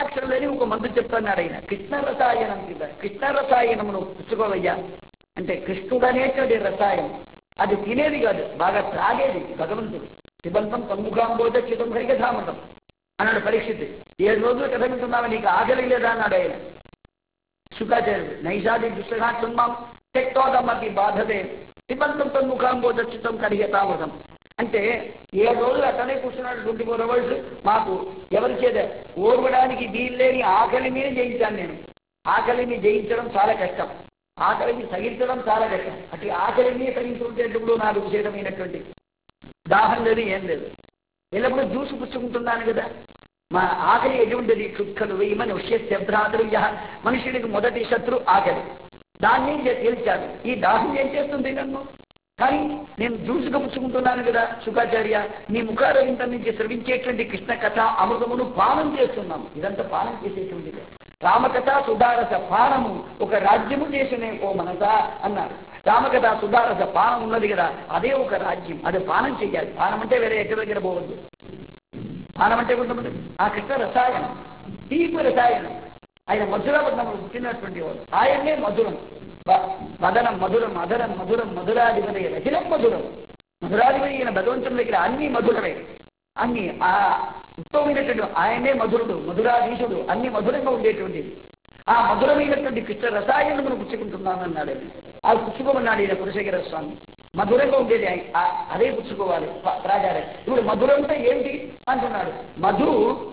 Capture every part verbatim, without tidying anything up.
అవసరం లేని ఒక మందు చెప్తున్నాడు ఆయన. కృష్ణ రసాయనం కింద కృష్ణ రసాయనమును పుచ్చుకోవయ్యా అంటే కృష్ణుడు అనేటువంటి రసాయనం అది తినేది కాదు, బాగా త్రాగేది భగవంతుడు. శిబంతం తన్ముఖాంబోధ చితం హరికథామృతం అన్నాడు పరీక్షిత్. ఏడు రోజులు కథ వింటున్నావు, నీకు ఆకలి లేదా అన్నాడు ఆయన. శుకాచార్యుడు నైషాది దుష్టఘాట్లున్నాం తెక్తోదమతి బాధదే శిబంతం తన్ముఖాంబోధ చితం హరికథామృతం అంటే ఏడు రోజులు అట్టనే కూర్చున్నాడు. ట్వంటీ ఫోర్ అవర్స్ మాకు ఎవరి చేత ఓర్వడానికి వీల్లేని ఆకలిని జయించాను నేను. ఆకలిని జయించడం చాలా కష్టం, ఆకలిని సహించడం చాలా కష్టం. అటు ఆకలిని సహించుకుంటేటప్పుడు నాకు విశేషమైనటువంటి దాహం లేదు, ఏం లేదు. ఎల్లప్పుడూ జ్యూసు పుచ్చుకుంటున్నాను కదా. మా ఆకలి ఎటువంటిది? క్షుక్కలు వెయ్యమని ఉష్యభ్రాతృ మనుషుడికి మొదటి శత్రు ఆకలి. దాన్ని తేల్చాడు. ఈ దాహం ఏం చేస్తుంది నన్ను? కానీ నేను జ్యూసుగా పుచ్చుకుంటున్నాను కదా శుకాచార్య, నీ ముఖారవింత నుంచి శ్రవించేటువంటి కృష్ణ కథ అమృతమును పానం చేస్తున్నాము. ఇదంతా పానం చేసేటువంటిది. రామకథ సుధారస పానము ఒక రాజ్యము చేసినే ఓ మనసా అన్నారు. రామకథ సుధారస పానం ఉన్నది కదా, అదే ఒక రాజ్యం. అది పానం చెయ్యాలి. పానం అంటే వేరే ఎక్కడి దగ్గర పోవద్దు. పానం అంటే కొంతమంది ఆ కృష్ణ రసాయనం, తీపి రసాయనం. ఆయన మధురాపట్నంలో పుట్టినటువంటి వాడు. ఆయనే మధురం. మదనం మధురం, అధరం మధురం, మధురాధిపతి రచనం మధురం. మధురాధిపతి అయిన భగవంతుని దగ్గర అన్ని మధురమే. అన్ని ఆ ఉత్తమమైనటువంటి ఆయనే మధురుడు, మధురాధీశుడు, అన్ని మధురంగా ఉండేటువంటిది. ఆ మధురమైనటువంటి కృష్ణ రసాయనమును పుచ్చుకుంటున్నాను అన్నాడు. అది పుచ్చుకోమన్నాడు ఈయన కులశేఖర స్వామి. మధురంగా ఉండేది అదే పుచ్చుకోవాలి రాజారే. ఇప్పుడు మధురం అంటే ఏంటి అంటున్నాడు. మధు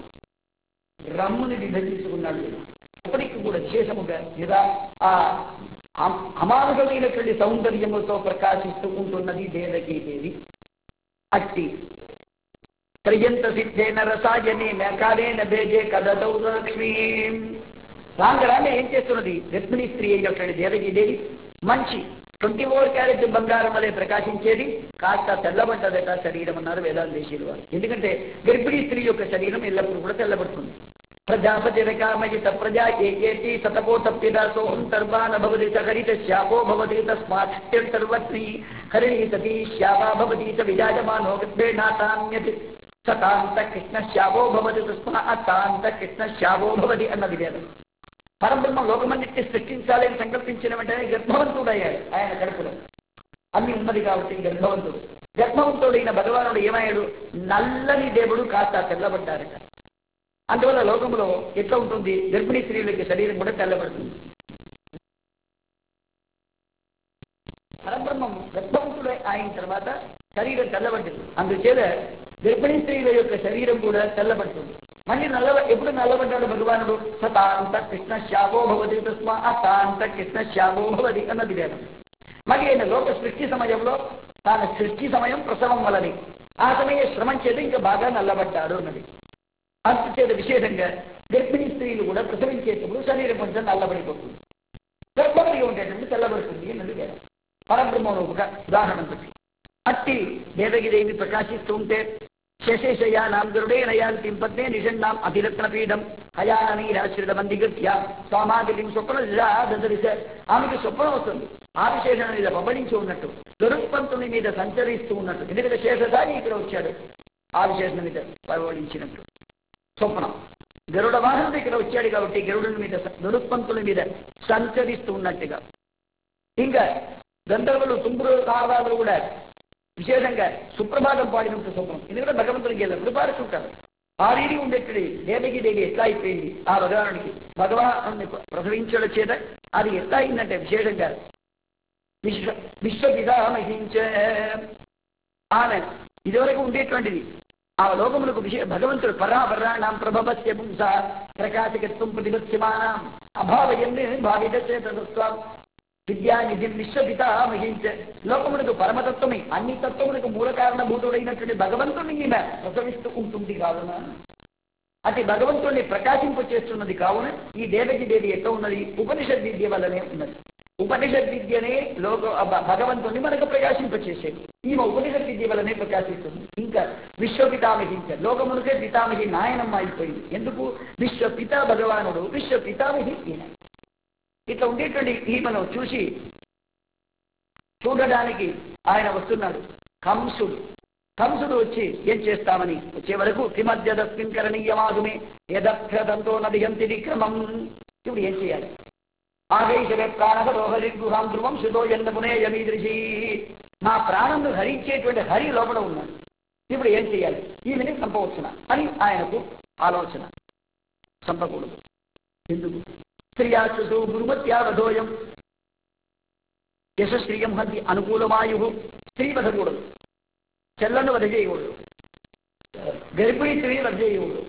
రమ్ముని విభజించుకున్నాడు. ఎప్పటికీ కూడా విశేషముగా లేదా ఆ అమానుషమైనటువంటి సౌందర్యముతో ప్రకాశిస్తూ ఉంటున్నది దేవకీదేవి. అట్టి త్రయంత సిద్ధేన రసాయనే మేకాలేన భేజే కదౌ లక్ష్మీ. రాంగరానే ఏం చేస్తున్నది? గర్భిణీ స్త్రీ అయినటువంటి దేవకీదేవి మంచి ట్వంటీ ఫోర్ క్యారెట్ బంగారం వలె ప్రకాశించేది. కాస్త తెల్లబడ్డదట శరీరం అన్నారు వేదాంతేశీలు వారు. ఎందుకంటే గర్భిణీ స్త్రీ యొక్క శరీరం ఎల్లప్పుడూ కూడా తెల్లబడుతుంది. ప్రజాపతి రకామజిత ప్రజా ఏకేతి సతపోతప్పిద సోహం సర్వాన భవతి సహరిత శ్యాపో భవతి తస్మాత్ సర్వత్రీ హరిణీ సతీ శ్యాపా భవతి స విరాజమానో గర్భేణాతాన్యతి సతాంత కృష్ణ శ్యావో భవతి తస్మాత్ తాంత కృష్ణ శ్యావో భవతి అన్నది వేదం. పరబ్రహ్మ లోకమన్నిటిని సృష్టించాలని సంకల్పించిన వెంటనే గర్భవంతుడయ్యాడు. ఆయన కడుపులో అన్ని ఉన్నది కాబట్టి గర్భవంతుడు. గర్భవంతుడైన భగవానుడు ఏమయ్యాడు? నల్లని దేవుడు కాస్త తెల్లబడ్డారట. అందువల్ల లోకంలో ఎట్లా ఉంటుంది? గర్భిణీ స్త్రీలకి శరీరం కూడా తెల్లబడుతుంది. పరబ్రహ్మం గర్భవంతుడు అయిన తర్వాత శరీరం తెల్లబడ్డది. అందుచేత గర్భిణీ స్త్రీల యొక్క శరీరం కూడా తెల్లబడుతుంది. మళ్ళీ నల్ల ఎప్పుడు నల్లబడ్డాడు భగవానుడు? సతాంత కృష్ణ శ్యావో భవతి తస్మా అతాంత కృష్ణ శ్యావో భవతి అన్నది వేదం. మళ్ళీ ఆయన లోక సృష్టి సమయంలో తాను సృష్టి సమయం ప్రసవం వలని ఆ సమయ శ్రమం చేత ఇంకా బాగా నల్లబడ్డాడు అన్నది. అందుచేత విశేషంగా గర్భిణీ స్త్రీలు కూడా ప్రసవించేటప్పుడు శరీరం కొంచెం నల్లబడిపోతుంది. గర్భవతిగా ఉండేటప్పుడు తెల్లబడుతుంది అన్నది వేదం. పరబ్రహ్మను ఒక ఉదాహరణ పెట్టి అట్టి దేవగిదేవి ప్రకాశిస్తూ ఉంటే శశేషయానాం గరుడేన యాంతిం పద్మే నిషణ్ణాం అతిరత్నపీఠం హయానీరాశ్రిత మందిగత్య స్వామాదిలిం స్వప్నదరిశ. ఆమెకి స్వప్నం వస్తుంది. ఆ విశేషణ మీద పబడించి ఉన్నట్టు గరుత్పంతుని మీద సంచరిస్తూ ఉన్నట్టు. ఎందుకంటే శేషసారి ఇక్కడ వచ్చాడు. ఆ విశేషణ మీద పబడించినట్టు స్వప్నం. గరుడ వాహనుడు ఇక్కడ వచ్చాడు కాబట్టి గరుడుని మీద గరుత్పంతుని మీద సంచరిస్తూ ఉన్నట్టుగా. ఇంకా గంధర్వులు తుంబురు నారదాదులు కూడా విశేషంగా సుప్రభాతం పాడినంత స్వప్నం. ఎందుకంటే భగవంతుడికి ఎల్లప్పుడు పాడుతుంటారు. ఆ రీతి ఉండేటువంటి దేవకి దేవి ఎట్లా అయిపోయింది ఆ భగవానుడికి? భగవాను ప్రసవించడం చేత అది ఎట్లా అయిందంటే విశేషంగా విశ్వ విశ్వపితామహించే ఆమె ఇదివరకు ఉండేటువంటిది ఆ లోకములకు విశేష భగవంతుడు పరాపరాణం ప్రభవస్య పుంస ప్రకాశకత్వం ప్రతిపత్యమానం అభావయన్ని భావిత చేతస్వాం విద్యానిధి విశ్వపితామహించ. లోకములకు పరమతత్వమే అన్ని తత్వములకు మూల కారణభూతుడైనటువంటి భగవంతుడిని ఈమె ప్రసవిస్తూ ఉంటుంది కావున అతి భగవంతుడిని ప్రకాశింప చేస్తున్నది కావున ఈ దేవకి దేవి ఎట్లా ఉన్నది? ఉపనిషద్ విద్య వల్లనే ఉన్నది. ఉపనిషద్ విద్యనే లోక భగవంతుడిని మనకు ప్రకాశింపచేసేది. ఈమె ఉపనిషద్ విద్య వల్లనే ప్రకాశిస్తుంది. ఇంకా విశ్వపితామహించ లోకమునికే పితామహి నాయనమ్మ అయిపోయింది. ఎందుకు? విశ్వపిత భగవానుడు, విశ్వపితామహి ఈయన. ఇట్లా ఉండేటువంటి ఈమెను చూసి చూడడానికి ఆయన వస్తున్నాడు. కంసుడు కంసుడు వచ్చి ఏం చేస్తామని వచ్చే వరకు కిమద్యదస్మిన్ కరణీయమాగుమే యదక్షదంతో నదియంతి విక్రమం. ఇప్పుడు ఏం చేయాలి? ఆగైషవే ప్రాణహరోహరి గృహాం ధ్రువం శుతో ఎన్నపునే యమీదృశి. నా ప్రాణంను హరించేటువంటి హరి లోపల ఉన్నాడు. ఇప్పుడు ఏం చేయాలి? ఈమెని చంపవచ్చున అని ఆయనకు ఆలోచన. చంపకూడదు. ఎందుకు? స్త్రియాశ్రుతో గురుమత్యావధోయం యశస్త్రియం హంతి అనుకూలమాయు. స్త్రీ వధకూడదు, చెల్లను వధ చేయకూడదు, గర్భిణీ స్త్రీని వధ చేయకూడదు.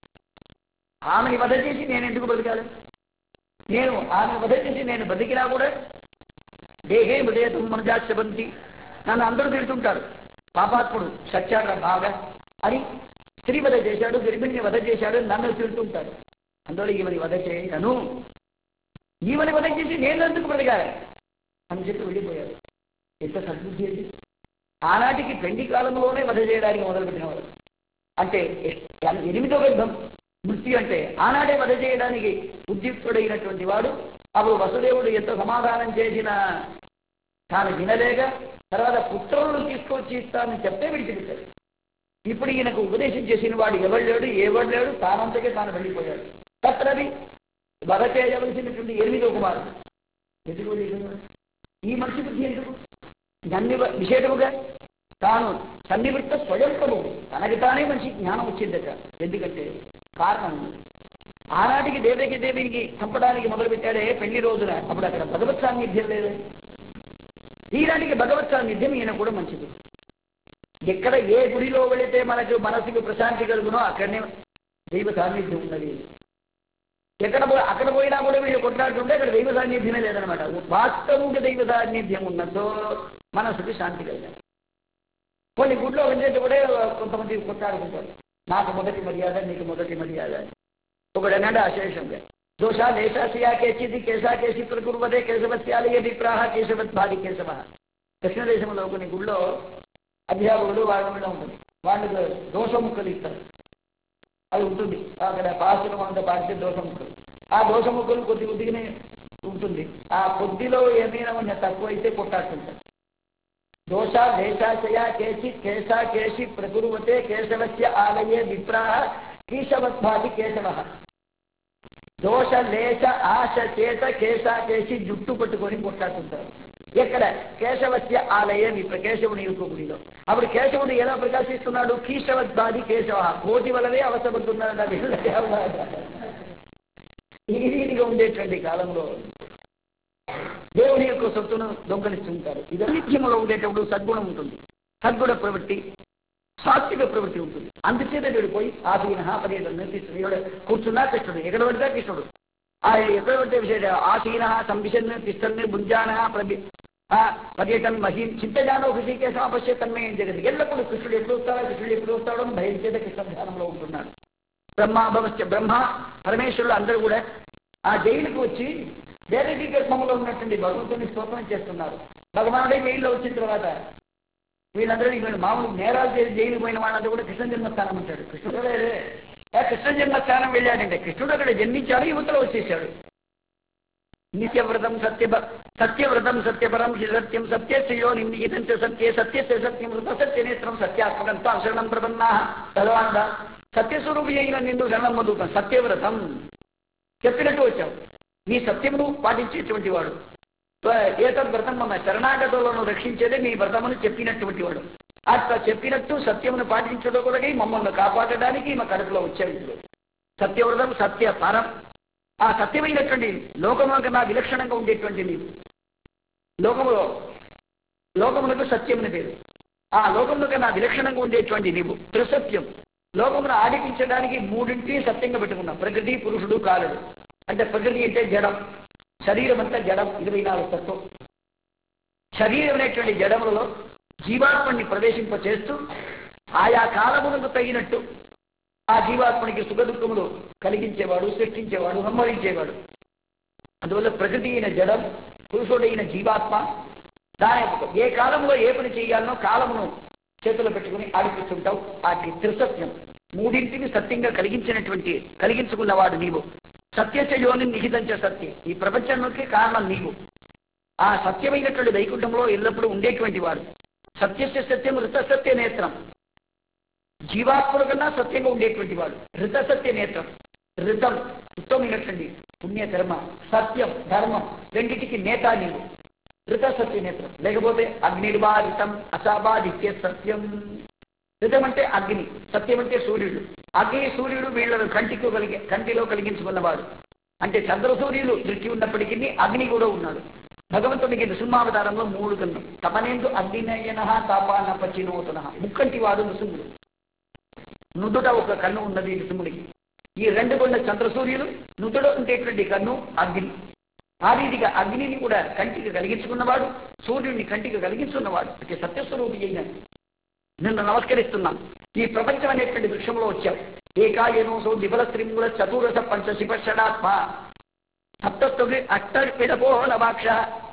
ఆమెని వధ చేసి నేను ఎందుకు బతకాలి? నేను ఆమెను వధ చేసి నేను బతికినా కూడా దేహే హృదయతం మనుజాశ్రవంతి, నన్ను అందరూ తిడుతుంటారు, పాపాత్ముడు సత్యాగ్ర బాగా అని. స్త్రీ వధ చేశాడు, గర్భిణిని వధ చేశాడు, నన్ను తిడుతుంటారు. అందువల్ల ఈమెని వధ చేయను, ఈమెని వధ చేసి నేను ఎందుకు బ్రతకాలి అని చెప్పి వెళ్ళిపోయాడు. ఎంత సద్బుద్ధి అది! ఆనాటికి పెండి కాలంలోనే వధ చేయడానికి మొదలుపెట్టిన వాడు. అంటే ఎనిమిదో గర్భం మృత్యు అంటే ఆనాడే వధ చేయడానికి ఉద్యుక్తుడైనటువంటి వాడు. అప్పుడు వసుదేవుడు ఎంత సమాధానం చేసినా తాను వినలేక తర్వాత పుత్రులను తీసుకొచ్చి ఇస్తానని చెప్తే విడిచిపెట్టాడు. ఇప్పుడు ఈయనకు ఉపదేశం చేసిన వాడు ఎవడు లేడు, ఎవడు లేడు, తానంతకే తాను వెళ్ళిపోయాడు. తత్రవి వధ చేయవలసినటువంటి ఎనిమిదో కుమారుడు ఎందుకు వెళ్ళిపోయాడు? ఈ మనిషి బుద్ధి ఎందుకు? నన్ను విశేషముగా తాను సన్నివృత్త స్వయంతము తనకి తానే మనిషి జ్ఞానం వచ్చిందట. ఎందుకంటే కారణం ఆనాటికి దేవకి దేవికి చంపడానికి మొదలుపెట్టాడే పెళ్లి రోజున, అప్పుడు అక్కడ భగవత్ సాన్నిధ్యం లేదు. ఈనాటికి భగవత్ సాన్నిధ్యం ఈయన కూడా మంచిది. ఎక్కడ ఏ గుడిలో వెళితే మనకు మనసుకు ప్రశాంతి కలుగునో అక్కడనే దైవ సాన్నిధ్యం ఉన్నది. ఎక్కడ అక్కడ పోయినా కూడా వీళ్ళు కొట్లాడుతుంటే అక్కడ దైవ సాన్నిధ్యమే లేదనమాట. వాస్తవంగా దైవ సాన్నిధ్యం ఉన్నదో మనసుకి శాంతి కలిగాలి. కొన్ని గుడిలో వెళ్ళేది కూడా కొంతమంది కొట్లాడుకుంటారు, నాకు మొదటి మర్యాద, నీకు మొదటి మర్యాద. ఒకడు అన్నాడు అశేషంగా, దోషా దేశాసియా కేసిది కేశా కేసి ప్రకుర్వదే కేశవత్యాలయ విప్రాహ కేశవత్ భాది కేశవ. దక్షిణదేశంలో కొన్ని గుళ్ళో అధ్యాపకులు వాళ్ళ మీద ఉంటుంది, వాళ్ళకు దోషముక్కలు ఇస్తారు. అది ఉంటుంది అక్కడ పాసులు అంత పాడితే దోషముక్కలు. ఆ దోషముక్కలు కొద్ది కొద్దిగానే ఉంటుంది. ఆ కొద్దిలో ఏమైనా కొంచెం తక్కువ అయితే కొట్టాడుతుంటారు. దోష దేశాశయ కేసి కేశా కేసి ప్రకుర్వతే కేశవస్య ఆలయే విప్రాహ కేశవద్భాది కేశవ. దోష లేశ ఆశ చేత కేశా కేసి జుట్టు పట్టుకొని కొట్లాడుతుంటారు. ఎక్కడ? కేశవస్య ఆలయే విప్ర, కేశవుని యొక్క గుడిలో. అప్పుడు కేశవుడు ఎలా ప్రకాశిస్తున్నాడు? కీశవద్భాది కేశవ, కోటి వలనే అవసరపడుతున్నాడు. ఈ రీతిగా ఉండేటువంటి కాలంలో దేవుని యొక్క సొత్తును దొంగలిస్తుంటారు. ఇది నిత్యంలో ఉండేటప్పుడు సద్గుణం ఉంటుంది, సద్గుణ ప్రవృత్తి, సాత్విక ప్రవృత్తి ఉంటుంది. అందుచేత వెళ్ళిపోయి ఆసీన పర్యటన కృష్ణుడు కూర్చున్నా కృష్ణుడు, ఎక్కడ పడితే కృష్ణుడు. ఆ ఎక్కడ పడితే విషయ ఆసీన సంవిశన్ తిష్టన్ భుంజాన ప్రతి పర్యటన మహీం చింతజానో హృషికేశం అపశ్య తన్మయం జగతి. ఎల్లప్పుడు కృష్ణుడు ఎప్పుడు వస్తాడో, కృష్ణుడు ఎప్పుడు వస్తాడో భయం చేత కృష్ణ ధ్యానంలో ఉంటున్నాడు. బ్రహ్మాభవశ్చ బ్రహ్మ పరమేశ్వరుడు అందరూ కూడా ఆ జైలుకు వచ్చి దేవకీ గర్భంలో ఉన్నటువంటి భగవంతుని స్తోత్రం చేస్తున్నారు. భగవానుడే జైల్లో వచ్చిన తర్వాత వీళ్ళందరూ వీళ్ళు మామూలు నేరాలు చేసి జైలు పోయిన వాళ్ళంతా కూడా కృష్ణ జన్మస్థానం అంటాడు. కృష్ణుడు కృష్ణ జన్మస్థానం వెళ్ళాడంటే కృష్ణుడు అక్కడ జన్మించాడు, యువతలో వచ్చేసాడు. నిత్యవ్రతం సత్య సత్యవ్రతం సత్యపరం సత్యం సత్యశ్రియో నిందితం సత్యే సత్యస్య సత్యం వృత సత్యనేత్రం సత్యాత్మకంతో శరణం ప్రపన్నా భగవానుడ సత్యస్వరూపి అయిన నిండు శరణం పొందుతాం. సత్యవ్రతం చెప్పినట్టు వచ్చావు, నీ సత్యమును పాటించేటువంటి వాడు. ఏతద్ వ్రతం మన శరణాగతులను రక్షించేదే నీ వ్రతమును చెప్పినటువంటి వాడు. అట్లా చెప్పినట్టు సత్యమును పాటించడం కొరకై మమ్మల్ని కాపాడడానికి మా కడుపులో వచ్చాడు. సత్యవ్రతం సత్య పరం, ఆ సత్యమైనటువంటి లోకముల కన్నా విలక్షణంగా ఉండేటువంటి నీవు. లోకములో లోకములకు సత్యముని పేరు. ఆ లోకముల కన్నా విలక్షణంగా ఉండేటువంటి నీవు త్రిసత్యం. లోకమును ఆడిపించడానికి మూడింటిని సత్యంగా పెట్టుకున్నాం, ప్రకృతి, పురుషుడు, కాలుడు. అంటే ప్రకృతి అంటే జడం, శరీరం అంతా జడం, ఇరవై నాలుగు తత్వం. శరీరం అనేటువంటి జడములలో జీవాత్మని ప్రవేశింప చేస్తూ ఆయా కాలములకు తగినట్టు ఆ జీవాత్మనికి సుఖ దుఃఖములు కలిగించేవాడు, సృష్టించేవాడు, సంహరించేవాడు. అందువల్ల ప్రకృతి అయిన జడం, పురుషుడైన జీవాత్మ, దాని ఏ కాలంలో ఏ పని చేయాలనో కాలమును చేతులు పెట్టుకుని ఆడిపిస్తుంటావు. ఆ త్రిసత్యం మూడింటిని సత్యంగా కలిగించినటువంటి కలిగించుకున్నవాడు నీవు. సత్యస్య యోని నిహితంచ సత్యం, ఈ ప్రపంచానికి కారణం నీవు. ఆ సత్యమైనటువంటి వైకుంఠంలో ఎల్లప్పుడూ ఉండేటువంటి వాడు. సత్యస్య సత్యం వృత సత్య నేత్రం, జీవాత్మల కన్నా సత్యంగా ఉండేటువంటి వాడు ఋత సత్య నేత్రం. ఋతం ఉత్తమైనటువంటి పుణ్యకర్మ, సత్యం ధర్మం రెండింటికి నేత నీవు. ఋత సత్య నేత్రం. లేకపోతే అగ్నిర్వా ఋతం అసాబాదిత్య సత్యం. ఋతం అంటే అగ్ని, సత్యం అంటే సూర్యుడు. అగ్ని సూర్యుడు వీళ్ళను కంటికి కలిగి కంటిలో కలిగించుకున్నవాడు. అంటే చంద్ర సూర్యులు దృష్టి ఉన్నప్పటికీ అగ్ని కూడా ఉన్నాడు. భగవంతుడికి నృసింహావతారంలో మూడు కన్ను. తమనేందు అగ్నినయన తాపాన పచ్చినోతున. ముక్కంటి వాడు నృసింహుడు. నుదుట ఒక కన్ను ఉన్నది నృసింహుడికి. ఈ రెండు కొన్న చంద్ర సూర్యులు, నుదుట ఉండేటువంటి కన్ను అగ్ని. ఆ రీతిగా అగ్నిని కూడా కంటికి కలిగించుకున్నవాడు, సూర్యుడిని కంటికి కలిగించుకున్నవాడు. అంటే సత్యస్వరూపి అయిన నిన్ను నమస్కరిస్తున్నాం. ఈ ప్రపంచం అనేటువంటి వృక్షంలో వచ్చావు. ఏకాయనోసో విఫల త్రిమూల చతురస పంచ శివషడాత్మ సప్తొగి అష్టపిడపో నవాక్ష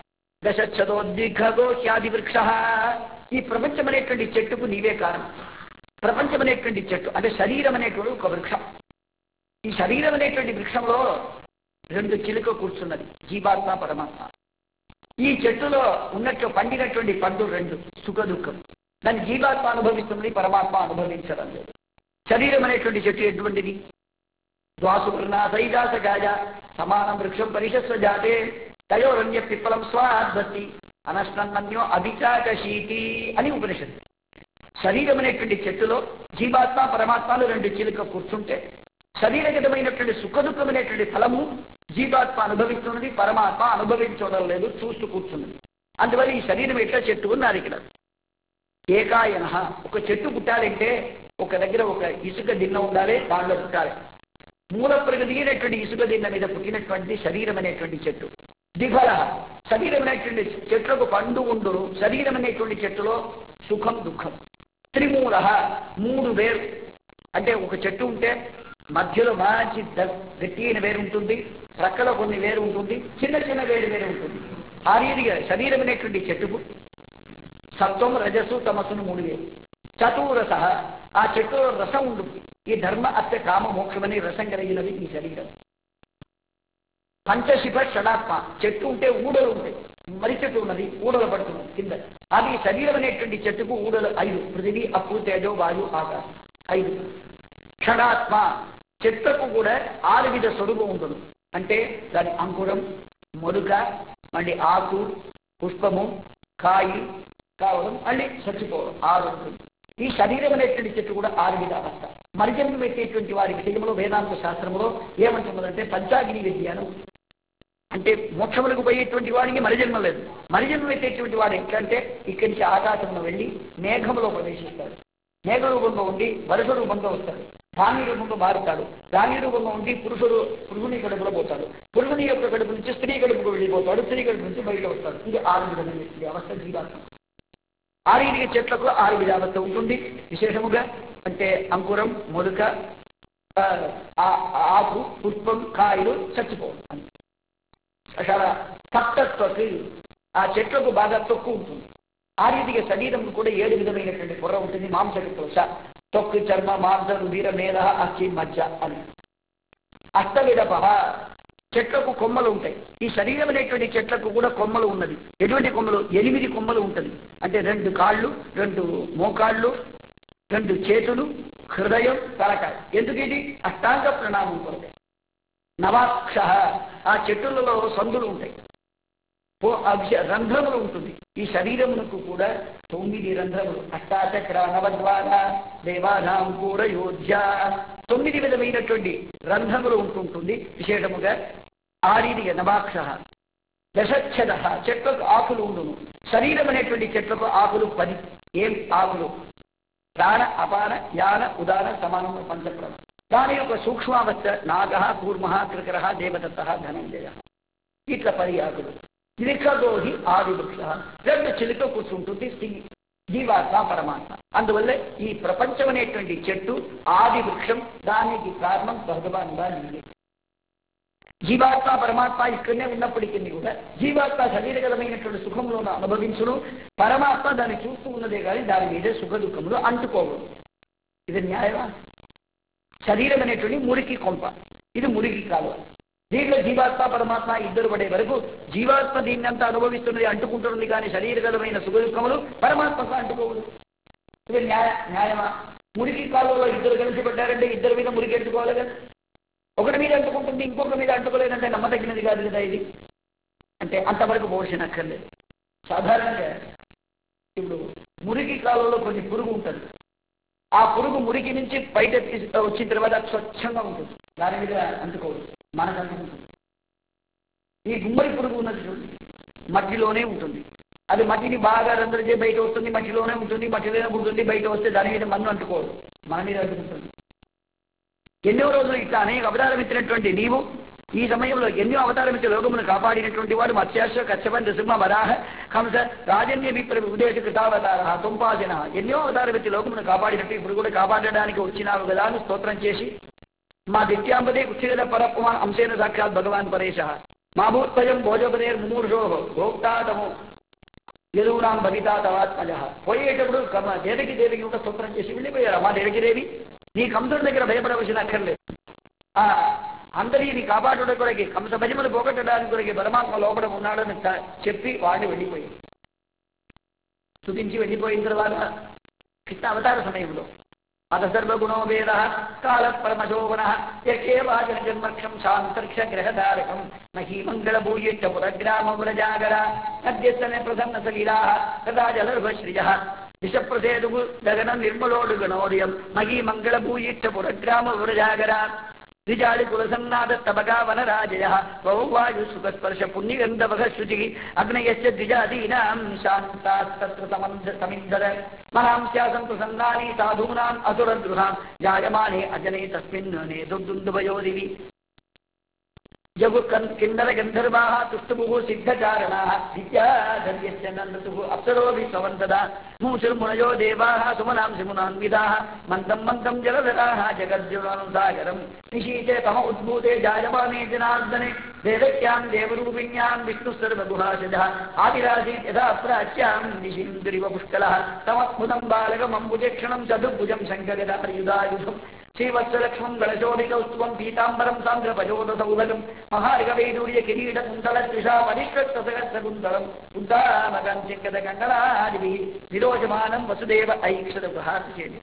దశోద్దిఘోష్యాది వృక్ష. ఈ ప్రపంచం అనేటువంటి చెట్టుకు నీవే కారణం. ప్రపంచం అనేటువంటి చెట్టు అంటే శరీరం అనేటువంటి ఒక వృక్షం. ఈ శరీరం అనేటువంటి వృక్షంలో రెండు చిలుక కూర్చున్నది, జీవాత్మ పరమాత్మ. ఈ చెట్టులో ఉన్నట్టు పండినటువంటి పండు రెండు, సుఖ దుఃఖం. దాన్ని జీవాత్మ అనుభవిస్తున్నది, పరమాత్మ అనుభవించడం లేదు. శరీరం అనేటువంటి చెట్టు ఎటువంటిది? ద్వాసువర్ణ సైదాస గాజ సమానం వృక్షం పరిషస్వ జాతే తయోరణ్య పిప్పలం స్వాద్భతి అనశ్నన్యో అభిచాకశీతి అని ఉపనిషత్తు. శరీరం అనేటువంటి చెట్టులో జీవాత్మ పరమాత్మలు రెండు చిలుక కూర్చుంటే శరీరగతమైనటువంటి సుఖదుఖమైనటువంటి ఫలము జీవాత్మ అనుభవిస్తున్నది, పరమాత్మ అనుభవించడం లేదు, చూస్తూ కూర్చున్నది. అందువల్ల ఈ శరీరం ఎట్లా చెట్టు ఉన్నారు ఇక్కడ. ఏకాయన ఒక చెట్టు పుట్టాలంటే ఒక దగ్గర ఒక ఇసుక దిన్న ఉండాలి, దానిలో పుట్టాలి. మూల ప్రగతి అయినటువంటి ఇసుక దిన్న మీద పుట్టినటువంటి శరీరం అనేటువంటి చెట్టు. దిఫల శరీరం అనేటువంటి చెట్లకు పండు ఉండును. శరీరం అనేటువంటి చెట్టులో సుఖం దుఃఖం. త్రిమూల మూడు వేరు. అంటే ఒక చెట్టు ఉంటే మధ్యలో మంచి గట్టి అయిన వేరు ఉంటుంది, ప్రక్కలో కొన్ని వేరు ఉంటుంది, చిన్న చిన్న వేరు వేరు ఉంటుంది. ఆ రీతిగా శరీరం అనేటువంటి చెట్టుకు సత్వం రజస్సు తమస్సును మూడు వేరు. చతురస ఆ చెట్టులో రసం ఉంటుంది. ఈ ధర్మ అత్య కామ మోక్షమని రసం కలిగినది ఈ శరీరం. పంచశివ షడాత్మ చెట్టు ఉంటే ఊడలు ఉంటాయి. మరి చెట్టు ఉన్నది, ఊడలు పడుతున్నది కింద. అది శరీరం అనేటువంటి చెట్టుకు ఊడలు ఐదు. పృథివీ అప్పు తేజో వాయు ఆకాశం ఐదు. షడాత్మ చెట్టుకు కూడా ఆరు విధ స్వరూపం ఉంటుంది. అంటే దాని అంకురం, మొడుక, మళ్ళీ ఆకు, పుష్పము, కాయి కావడం, మళ్ళీ చచ్చిపోవడం ఆరు ఉంటుంది. ఈ శరీరం అనేటువంటి చెట్టు కూడా ఆరు విధ అవస్థ. మరిజన్మ పెట్టేటువంటి వారి విషయంలో వేదాంత శాస్త్రంలో ఏమంటున్నదంటే పంచాగ్ని విద్యను. అంటే మోక్షములకు పోయేటువంటి వాడికి మరిజన్మ లేదు. మరిజన్మ పెట్టేటువంటి వాడు ఎట్లంటే ఇక్కడి నుంచి ఆకాశంలో వెళ్ళి మేఘంలో ప్రవేశిస్తాడు. మేఘ రూపంలో ఉండి వరుస రూపంలో వస్తాడు. ప్రాణి రూపంలో మారుతాడు. ప్రాణి రూపంలో ఉండి పురుషుడు పురుగుని కడుపులో పోతాడు. పురుగుని యొక్క కడుపు నుంచి స్త్రీ కడుపుకు వెళ్ళిపోతాడు. స్త్రీ కడుపు నుంచి బయట వస్తాడు. ఇది ఆరు విధమైనటువంటి అవస్థ జీవాత్మ. ఆ రీతిగా చెట్లకు ఆరు విధ అవస్థ ఉంటుంది. విశేషముగా అంటే అంకురం, మొడుక, ఆకు, పుష్పం, కాయలు, చచ్చిపోవడం అని. సప్తత్వకి ఆ చెట్లకు బాగా తొక్కు ఉంటుంది. ఆ రీతిగా శరీరం కూడా ఏడు విధమైనటువంటి పొర ఉంటుంది. మాంసకోశ, తొక్కు, చర్మ, మాంస, రుధిర, మేధ, అస్థి, మజ్జ అని. అష్టవిధప చెట్లకు కొమ్మలు ఉంటాయి. ఈ శరీరం అనేటువంటి చెట్లకు కూడా కొమ్మలు ఉన్నది. ఎటువంటి కొమ్మలు? ఎనిమిది కొమ్మలు ఉంటుంది. అంటే రెండు కాళ్ళు, రెండు మోకాళ్ళు, రెండు చేతులు, హృదయం, తలకాయ. ఎందుకు ఇది? అష్టాంగ ప్రణామం కొరకు. నవాక్ష ఆ చెట్టులలో సందులు ఉంటాయి, రంధ్రములు ఉంటుంది. ఈ శరీరమునకు కూడా తొమ్మిది రంధ్రములు. అష్టాచక్ర నవద్వార దేవానాం కూడా యోధ్య తొమ్మిది విధమైనటువంటి రంధ్రములు ఉంటుంటుంది. విశేషముగా ఆ రీతిగా నవాక్ష. దశచ్ఛద చెట్లకు ఆకులు ఉండును. శరీరం అనేటువంటి చెట్లకు ఆకులు పది. ఏం ఆకులు? ప్రాణ, అపాన, యాన, ఉదాన, సమానం, పంచప్రాణ. దాని యొక్క సూక్ష్మావస్థ నాగ, కూర్మ, కృకర, దేవదత్త, ధనంజయ. ఇట్లా పది ఆకులు. చిలికదోహి ఆది వృక్ష. రెండు చిలుక కూర్చుంటుంది జీవాత్మ పరమాత్మ. అందువల్ల ఈ ప్రపంచం అనేటువంటి చెట్టు ఆది వృక్షం. దానికి కారణం భగవానుగా నీవే. జీవాత్మ పరమాత్మ ఇక్కడనే ఉన్నప్పటికీ కూడా జీవాత్మ శరీరగతమైనటువంటి సుఖంలోనూ అనుభవించును. పరమాత్మ దాన్ని చూస్తూ ఉన్నదే కానీ దాని మీదే సుఖ దుఃఖములు అంటుకోవడం. ఇది న్యాయమా? శరీరం అనేటువంటి మురికి కొంప, ఇది మురికి కాలువ. దీంట్లో జీవాత్మ పరమాత్మ ఇద్దరు పడే వరకు జీవాత్మ దీన్ని అంతా అనుభవిస్తున్నది, అంటుకుంటున్నది. కానీ శరీరగతమైన సుఖ దుఃఖములు పరమాత్మకు అంటుకోవడం. ఇది న్యాయ న్యాయమా? మురికి కాలువలో ఇద్దరు కలిసి పెట్టారంటే ఇద్దరి మీద మురికి ఎట్టుకోవాలి కదా. ఒకటి మీద అంటుకుంటుంది, ఇంకొకరి మీద అంటుకోలేదంటే నమ్మదగినది కాదు కదా ఇది. అంటే అంతవరకు పోషణ అక్కర్లేదు. సాధారణంగా ఇప్పుడు మురికి కాలువలో కొంచెం పురుగు ఉంటుంది. ఆ పురుగు మురికి నుంచి బయట తీసి వచ్చిన తర్వాత స్వచ్ఛంగా ఉంటుంది, దాని మీద అంటుకోవచ్చు, మనకు అంటుకుంటుంది. ఈ గుమ్మడి పురుగు ఉన్నది చూడండి, మట్టిలోనే ఉంటుంది. అది మట్టిని బాగా రంధ్రం చేసి బయట వస్తుంది, మట్టిలోనే ఉంటుంది, మట్టిలోనే ఉంటుంది. బయట వస్తే దాని మీద మన్ను అంటుకోదు, మన మీద అంటుకుంటుంది. ఎన్నో రోజులు ఇట్లా అనేక అవతారం ఎత్తినటువంటి నీవు ఈ సమయంలో ఎన్నో అవతారం ఇచ్చి లోకమును కాపాడినటువంటి వాడు మత్స్యాశ్వ కశ్యప నృసింహ వరాహ కంస రాజన్య విప్ర ఉదేశ కృతావతార తుంపాజన ఎన్నో అవతారం ఎత్తి లోకమును కాపాడినట్టు ఇప్పుడు కూడా కాపాడడానికి వచ్చినావు కదా అని స్తోత్రం చేసి మా దిత్యాంబదే కుక్షిగల పరపుమాన్ అంశేన సాక్షాత్ భగవాన్ పరేశ మా భూత్పయం భోజపదేర్ ముమూర్షో భోక్తాతము యదూనాం భవితా తవాత్మజ. పోయేటప్పుడు దేవికి దేవికి కూడా స్తోత్రం చేసి వెళ్ళిపోయారు. మా దేవికి దేవి నీ కంసుడి దగ్గర భయపడవలసిన అక్కర్లేదు, ఆ అందరినీ కాపాడుట కొరకి కంస భజములు పోగొట్టడానికి కొరకి పరమాత్మ లోపల ఉన్నాడని చెప్పి వాడిని వెళ్ళిపోయింది. స్తుతించి వెళ్ళిపోయిన తర్వాత కృష్ణ అవతార సమయంలో అత సర్వగుణో వేద కాల పరమశోభన యక్షేవాచన జన్మక్షం శాంతర్క్ష గ్రహధారకం మహీమంగళ భూయిష్ట పురగ్రామ పురజాగర అద్యస్తనే ప్రసన్న సలీలా తదా జలర్భశ్రియ విషప్రసేదు గగనం నిర్మలోడు గణోదయం మహీమంగళ భూయిష్ట పురగ్రామ పురజాగర విజాళి కులసన్నాద తబగా వనరాజయ బహువాయు సుఖస్పర్శ పుణ్యగంధవగ శుచి అగ్నయస్య ద్విజాదీనాం శాంతాస్తత్ర సమిందర మనాంస్యాసం ప్రసన్నాని సాధూనాం అసురద్రుహాం జాయమానే అజనే తస్మిన్ నేదుర్దుందుభయోదివి జగు కిన్నర గంధర్వా తుష్టభు సిద్ధచారణా విద్యాధర్యస్య నందతు అప్సరోభి స్రవంతదా మూషుర్మునయో దేవా సుమనాం సిమునాన్విదా మందం మందం జలధరా జగజ్జులం సాగరం నిశీతే తమ ఉద్భూతే జాయమానే జనార్దనే దేవక్యాం దేవరూపిణ్యాం విష్ణు సర్వగుహాశజ ఆవిరాసి యథా ప్రాచ్యాం నిశీంద్రివ పుష్కల తమస్ఫుతం బాలకమంబుజక్షణం చతుర్భుజం శంఖగదాయుధాయుధం శ్రీవత్సలక్ష్మం గణశోభికౌస్తువం పీతాంబరం సాంద్రపయోధ సౌభగం మహార్గవైడూర్య కిరీట కుంతల త్రిషా పరిష్కృతసహస్రకుంతలం ఉద్దామకంచికద కండలాది విరోజమానం వసుదేవ ఐక్షత గృహాతి చేది.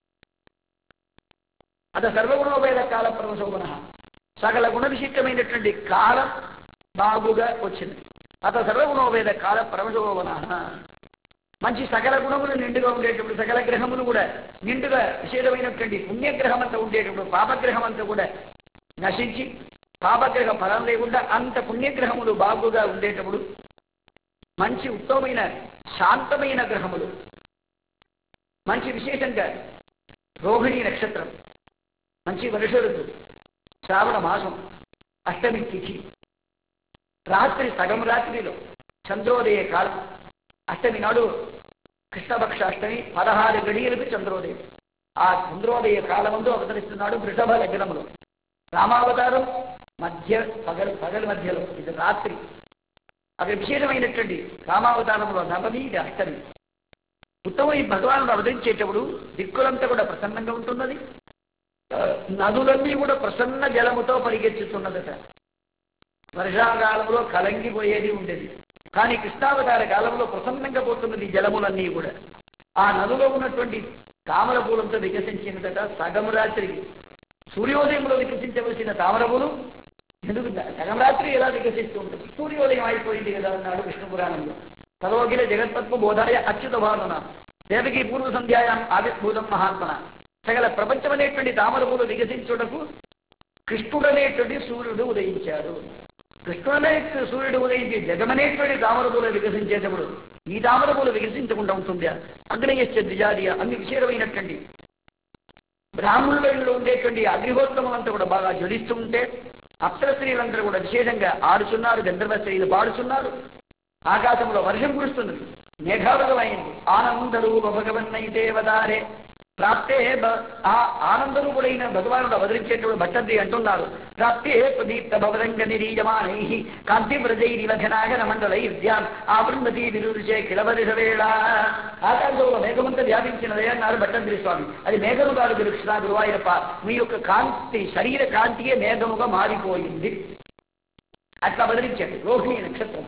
అత సర్వగుణోపేద కాల పరమశోభన సకల గుణ విశిష్టమైనటువంటి కాలం బాగుగా వచ్చింది. అత సర్వగుణోపేద కాల పరమశోభన మంచి సకల గుణములు నిండుగా ఉండేటప్పుడు సకల గ్రహములు కూడా నిండుగా విశేషమైనటువంటి పుణ్యగ్రహం అంతా ఉండేటప్పుడు పాపగ్రహం అంతా కూడా నశించి పాపగ్రహ ఫలం లేకుండా అంత పుణ్యగ్రహములు బాగుగా ఉండేటప్పుడు మంచి ఉత్తమమైన శాంతమైన గ్రహములు మంచి విశేషంగా రోహిణి నక్షత్రం, మంచి వర్ష ఋతువు, శ్రావణ మాసం, అష్టమి తిథి, రాత్రి సగం రాత్రిలో చంద్రోదయ కాలం, అష్టమి నాడు కృష్ణపక్ష అష్టమి పదహారు గడియలకు చంద్రోదయం. ఆ చంద్రోదయ కాలమందు అవతరిస్తున్నాడు వృషభ లగ్నములో. రామావతారం మధ్య పగలు పగల మధ్యలో, ఇది రాత్రి. అవి విశేషమైనటువంటి రామావతారంలో నవమి, ఇది అష్టమి. ఉత్తమ ఈ భగవానుడు అవతరించేటప్పుడు దిక్కులంతా కూడా ప్రసన్నంగా ఉంటున్నది, నదులన్నీ కూడా ప్రసన్న జలముతో పరిగెత్తుతున్నదట. వర్షాకాలంలో కలంగిపోయేది ఉండేది, కానీ కృష్ణావతార కాలంలో ప్రసన్నంగా పోతున్నది జలములన్నీ కూడా. ఆ నదిలో ఉన్నటువంటి తామర పూలంతో వికసించినదట. సగం రాత్రికి సూర్యోదయంలో వికసించవలసిన తామర పూలు ఎందుకు సగం రాత్రి ఎలా వికసిస్తూ ఉంటుంది? సూర్యోదయం అయిపోయింది కదా అన్నాడు విష్ణు పురాణంలో. సర్వగిల జగత్పత్మ బోధాయ అచ్యుత భావన దేవకి పూర్వ సంధ్యాయాం ఆవిర్భూతం మహాత్మన. సకల ప్రపంచం అనేటువంటి తామర పూలు వికసించుటకు కృష్ణుడనేటువంటి సూర్యుడు ఉదయించాడు. కృష్ణుడనే సూర్యుడు ఉదయించి జగమనేటువంటి తామరపూలు వికసించేటప్పుడు ఈ తామరపూలు వికసించకుండా ఉంటుందా? అగ్నయశ్చ ద్విజాదీయ అన్ని విశేషమైనటువంటి బ్రాహ్మణులలో ఉండేటువంటి అగ్నిహోత్రములు అంతా కూడా బాగా జ్వలిస్తూ ఉంటే అప్సర స్త్రీలందరూ కూడా విశేషంగా ఆడుచున్నారు, గంధర్వ స్త్రీలు పాడుచున్నారు. ఆకాశంలో వర్షం కురుస్తున్నది, మేఘావృతమైంది. ఆనందరూప భగవన్నైతే వదారే ప్రాప్తే ఆ ఆనందరూపుడైన భగవానుడు అవతరించేటప్పుడు భట్టద్రి అంటున్నారు, ప్రాప్తే ప్రదీప్త భవరంగ నిరీయమానై కాంతి వ్రజైరివఘనాగన మండలై విద్యాం ఆవృందతి విరుచే కిలవరిషవేళ. ఆకాశంలో మేఘమంతా వ్యాపించినదే అన్నారు భట్టద్రి స్వామి. అది మేఘము కాదు కృష్ణ గురువాయూరప్ప, మీ యొక్క కాంతి శరీర కాంతియే మేఘముగా మారిపోయింది. అట్లా అవతరించండి. రోహిణి నక్షత్రం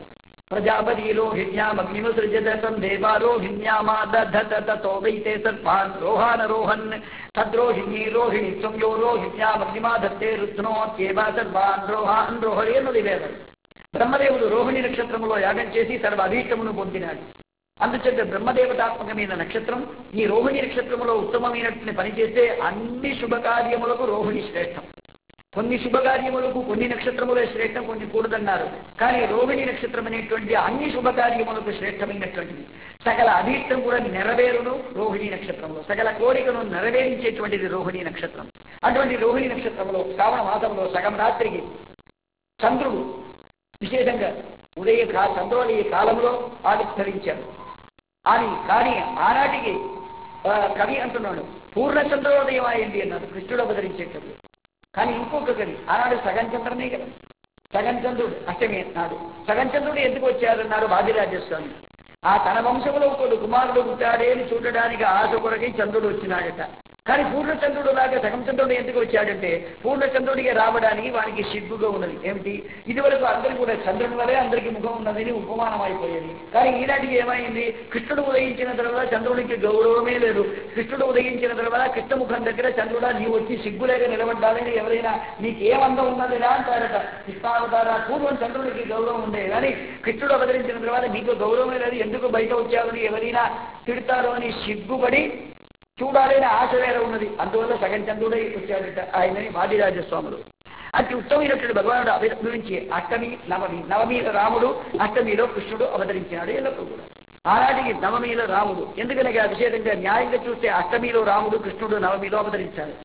ప్రజాపతి రోహిణ్యామగ్నిమసృజత తం దేవా రోహిణ్యామాదధత తతో వైతే సర్పాన్ రోహాన రోహన్ తద్రోహిణీ రోహిణి త్వం యో రోహిణ్యామగ్నిమాదత్తే రుద్నోత్యేవ సర్వాన్ రోహాన్ రోహరే అన్నది వేదం. బ్రహ్మదేవుడు రోహిణి నక్షత్రములో యాగం చేసి సర్వ అభీష్టమును పొందినాడు. అందుచేత బ్రహ్మదేవతాత్మకమైన నక్షత్రం ఈ రోహిణి నక్షత్రములో ఉత్తమమైనటువంటి పనిచేస్తే అన్ని శుభకార్యములకు రోహిణి శ్రేష్టం. కొన్ని శుభకార్యములకు కొన్ని నక్షత్రములే శ్రేష్టం, కొన్ని కూడదన్నారు. కానీ రోహిణి నక్షత్రం అనేటువంటి అన్ని శుభకార్యములకు శ్రేష్టమైనటువంటిది. సకల అభీష్టం కూడా నెరవేరును రోహిణి నక్షత్రంలో, సకల కోరికను నెరవేరించేటువంటిది రోహిణి నక్షత్రం. అటువంటి రోహిణి నక్షత్రంలో శ్రావణ మాసంలో సగం రాత్రికి చంద్రుడు విశేషంగా ఉదయ కా చంద్రోదయ కాలంలో ఆవిర్భవించాడు అని. కానీ ఆనాటికి కవి అంటున్నాడు పూర్ణ చంద్రోదయం అయింది అన్నాడు కృష్ణుడు అవతరించేటప్పుడు. కానీ ఇంకొక కవి ఆనాడు సగం చంద్రనే కదా, సగం చంద్రుడు అష్టమి నాడు సగం చంద్రుడు ఎందుకు వచ్చారన్నారు వాదిరాజస్వామి. ఆ తన వంశంలో ఒకడు కుమారుడు పుట్టాడే అని చూడడానికి ఆశ కొరకై చంద్రుడు వచ్చినాడట. కానీ పూర్ణచంద్రుడు లాగా సగం చంద్రుడు ఎందుకు వచ్చాడంటే పూర్ణచంద్రుడికి రావడానికి వానికి సిగ్గుగా ఉన్నది. ఏమిటి, ఇదివరకు అందరికీ కూడా చంద్రుని వలే అందరికీ ముఖం ఉన్నదని ఉపమానం అయిపోయేది. కానీ ఈనాటికి ఏమైంది, కృష్ణుడు ఉదయించిన తర్వాత చంద్రుడికి గౌరవమే లేదు. కృష్ణుడు ఉదయించిన తర్వాత కృష్ణముఖం దగ్గర చంద్రుడా నీ వచ్చి సిగ్గులేక నిలబడ్డాలని ఎవరైనా నీకేం అందం ఉన్నదిరా అంటారట. కృష్ణావతార పూర్వం చంద్రుడికి గౌరవం ఉండేది, కానీ కృష్ణుడు అవతరించిన తర్వాత నీకు గౌరవమే లేదు, ఎందుకు బయట వచ్చావని ఎవరైనా తిడతారో అని సిగ్గుపడి చూడాలని ఆశ వేరే ఉన్నది. అందువల్ల సగం చంద్రుడై వచ్చాడట ఆయనని వాదిరాజస్వాములు. అతి ఉత్తమైనటువంటి భగవానుడు అభిరించి అష్టమి నవమి, నవమిలో రాముడు అష్టమిలో కృష్ణుడు అవతరించినాడు. ఎల్లప్పుడు కూడా ఆనాటికి నవమిలో రాముడు, ఎందుకనగా విశేషంగా న్యాయంగా చూస్తే అష్టమిలో రాముడు కృష్ణుడు నవమిలో అవతరించాడు.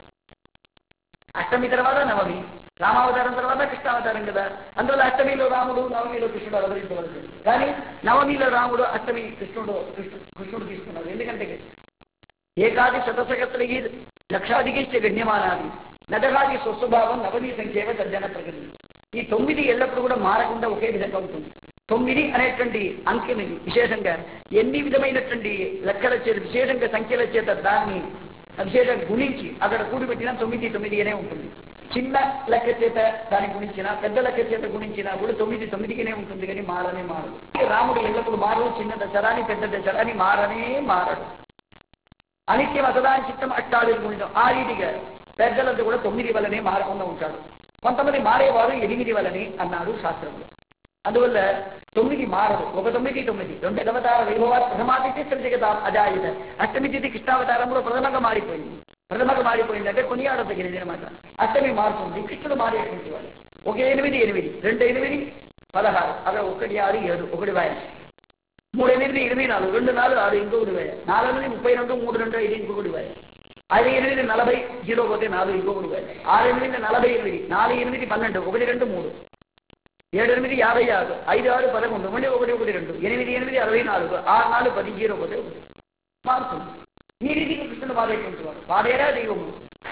అష్టమి తర్వాత నవమి, రామావతారం తర్వాత కృష్ణావతారం కదా. అందువల్ల అష్టమిలో రాముడు నవమిలో కృష్ణుడు అవతరించవలసింది. కానీ నవమిలో రాముడు అష్టమి కృష్ణుడు కృష్ణుడు కృష్ణుడు తీసుకున్నాడు. ఎందుకంటే ఏకాది శతసహస్రకి లక్షాధికిష్ట గణ్యమానాది నదగాది స్వస్వభావం నవమి సంఖ్యేవ తర్జన ప్రకృతి. ఈ తొమ్మిది ఎల్లప్పుడు కూడా మారకుండా ఒకే విధంగా ఉంటుంది. తొమ్మిది అనేటువంటి అంకెని విశేషంగా ఎన్ని విధమైనటువంటి లెక్కల చేత విశేషంగా సంఖ్యల చేత దాన్ని విశేషంగా గుణించి అక్కడ కూడిపెట్టినా తొమ్మిది తొమ్మిది అనే ఉంటుంది. చిన్న లెక్క చేత దాన్ని గుణించినా పెద్ద లెక్క చేత గుణించినా కూడా తొమ్మిది తొమ్మిదికినే ఉంటుంది, కానీ మారనే మారదు. రాముడు ఎల్లప్పుడు మారు, చిన్న దశరాని పెద్ద దశరాని మారనే మారడు. అనిత్యం అసదాని చిత్తం అష్టాలు గుణితం. ఆ రీతిగా పెద్దలంతా కూడా తొమ్మిది వల్లనే మారకుండా ఉంటాడు. కొంతమంది మారేవారు ఎనిమిది వల్లనే అన్నాడు శాస్త్రంలో. అందువల్ల తొమ్మిది మారదు, ఒక తొమ్మిది తొమ్మిది రెండు అవతార వైభవాలు ప్రథమాదిత్య జగత అజాయుధ. అష్టమి తిథి కృష్ణావతారంలో ప్రథమంగా మారిపోయింది. ప్రథమంగా మారిపోయిందంటే కొనియాడదగినది అనమాట. అష్టమి మారుతుంది, కృష్ణుడు మారేటువంటి వాడు. ఒక ఎనిమిది ఎనిమిది, రెండు ఎనిమిది పదహారు, అక్కడ ఒకటి ఆరు ఏడు ఒకటి వాయ, మూడు ఎనిమిది ఇరవై నాలుగు, రెండు నాలుగు ఆరు ఇంకొకటి వాయ, నాలుగు ఎనిమిది ముప్పై రెండు, మూడు రెండు ఐదు ఇంకొకటి వాయ, ఐదు ఎనిమిది నలభై జీరో పోతే నాలుగు ఇంకొకటి వాయ, ఆరు ఎనిమిది నలభై ఎనిమిది, నాలుగు ఎనిమిది పన్నెండు, ఒకటి రెండు మూడు, ఏడు ఎనిమిది యాభై ఆరు, ఐదు ఆరు పదకొండు, ఒకటి ఒకటి ఒకటి రెండు, ఎనిమిది ఎనిమిది అరవై నాలుగు, ఆరు నాలుగు పది జీరో పోతే ఒకటి మారుతుంది. ఈ రీతికి కృష్ణుడు మారేటువంటి వాడు. వాడేరా దైవము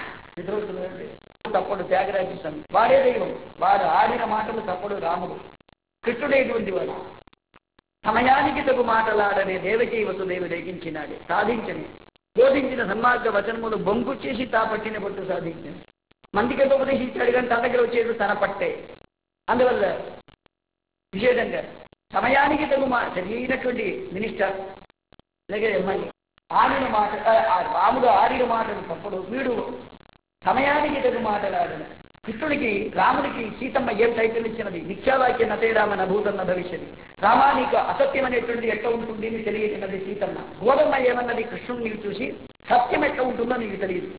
తప్పుడు త్యాగరాజు వాడే దైవం. వాడు ఆడిన మాటలు తప్పుడు రాముడు. కృష్ణుడేటువంటి వాడు సమయానికి తగు మాటలాడనే దేవకీ వసుదేవుడు ఎగించినాడు, సాధించని బోధించిన సన్మార్గ వచనములు బొంకు చేసి తా పట్టిన పట్టు సాధించని. మందికి ఉపదేశించాడు కానీ తన దగ్గర వచ్చేది తన పట్టే. అందువల్ల విశేషంగా సమయానికి తగు మా సరైనటువంటి మినిస్టర్ లేక ఎమ్మెల్యే ఆడిన మాట, రాముడు ఆడిన మాటలు తప్పుడు, వీడు సమయానికి తగు మాటలాడిన. కృష్ణుడికి రాముడికి సీతమ్మ ఏం టైటిల్ ఇచ్చినది, నిత్యావాక్య నతేరామ నభూతన్న భవిష్యది. రామా నీకు అసత్యం అనేటువంటిది ఎట్లా ఉంటుంది అని తెలియచినది సీతమ్మ. గోదమ్మ ఏమన్నది, కృష్ణుడిని చూసి సత్యం ఎట్లా ఉంటుందో నీకు తెలియదు.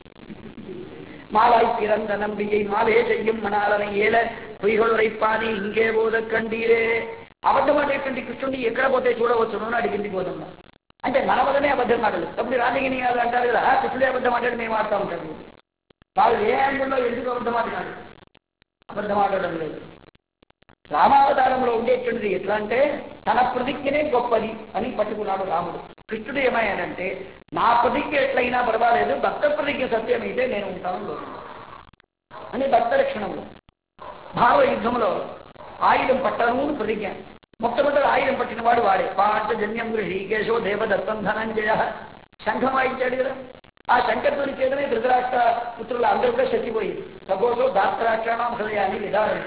మాలాయి పిరందనం బియ్యి మాలే చెయ్యం మనాలని ఏల పొయ్యలు రైపాని ఇంకే బోధ కండీరే. అబద్ధం అనేటువంటి కృష్ణుడిని ఎక్కడ పోతే చూడవచ్చును అని అడిగింది గోదమ్మ. అంటే మన వల్లనే అబద్ధం మాటలు. అప్పుడు రాజగిని గారు అంటారు కదా, కృష్ణుడే అబద్ధం మాట్లాడి మేము ఆడుతూ ఉంటాము. వాళ్ళు ఏ యాంగిల్లో ఎందుకు అబద్ధం ఆడినాడు? అబద్ధం ఆడడం లేదు. రామావతారంలో ఉండేటువంటిది ఎట్లా అంటే తన ప్రతిజ్ఞనే గొప్పది అని పట్టుకున్నాడు రాముడు. కృష్ణుడు ఏమయ్యాడంటే నా ప్రతిజ్ఞ ఎట్లయినా పర్వాలేదు, భక్త ప్రతిజ్ఞ సత్యమైతే నేను ఉంటాను అని భక్త లక్షణంలో. భావ యుద్ధంలో ఆయుధం పట్టను ప్రతిజ్ఞ. మొట్టమొదటి ఆయుధం పట్టిన వాడు వాడే. పాంచజన్యం ఋషికేశో దేవదత్తం ధనంజయ. శంఖం వాయించాడు కదా, ఆ శంకరుని చేతనే ధృతరాష్ట్ర పుత్రులు అందరూ కూడా చచ్చిపోయింది. సపోజో దాత్రాక్షణం హృదయాన్ని విధానం.